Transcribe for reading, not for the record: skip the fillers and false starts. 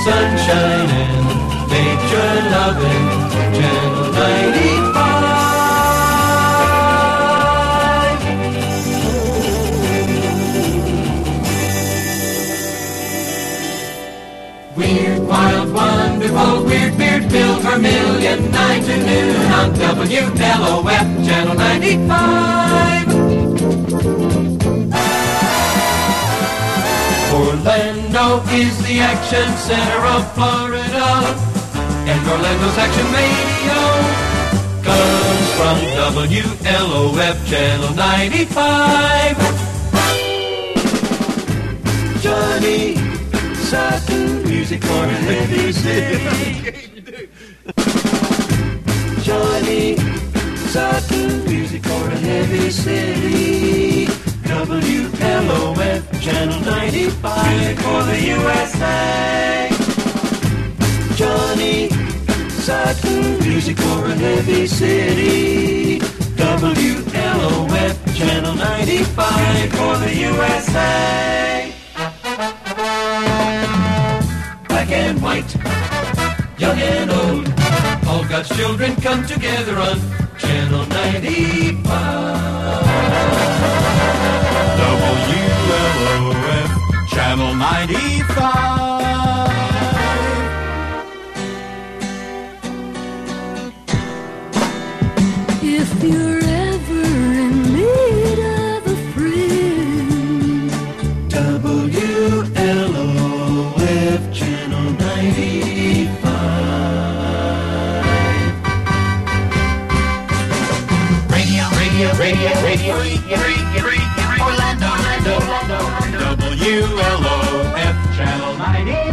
sunshine and nature loving. Channel 95. Weird, wild, wonderful, weird, beard, Bill Vermillion, 9 to noon on WLOF, Channel 95. Orlando is the action center of Florida, and Orlando's Action Radio comes from WLOF, Channel 95. Johnny Sutton, music for a heavy city. Johnny Sutton, music for a heavy city. WLOF, Channel 95, music for the USA. Johnny Sutton, music for a heavy city. WLOF, Channel 95, for the USA. Black and white, young and old, all God's children come together on Channel 95. WLOF, Channel 95. If you're ever in need of a friend, WLOF, Channel 95. Radio, Orlando, WLOF, Channel 95.